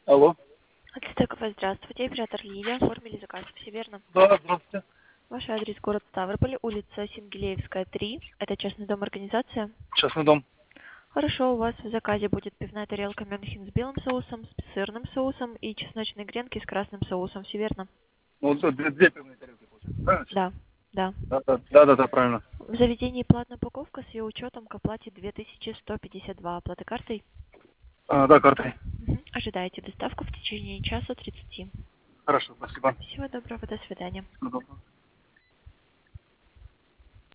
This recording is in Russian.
Алло. Ацтекова, здравствуйте. Оператор Лилия. Оформили заказ. Все верно? Да, здравствуйте. Ваш адрес город Ставрополь, улица Сингелеевская, 3. Это частный дом организация. Частный дом. Хорошо, у вас в заказе будет пивная тарелка Мюнхен с белым соусом, с сырным соусом и чесночные гренки с красным соусом. Все верно? Ну, вот две пивные тарелки получается, правильно? Да, да. Да, правильно. В заведении платная упаковка с ее учетом к оплате 2152. Оплата картой? Да, картой. Ожидаете доставку в течение часа 30. Хорошо, спасибо. Всего доброго, до свидания. Всего доброго.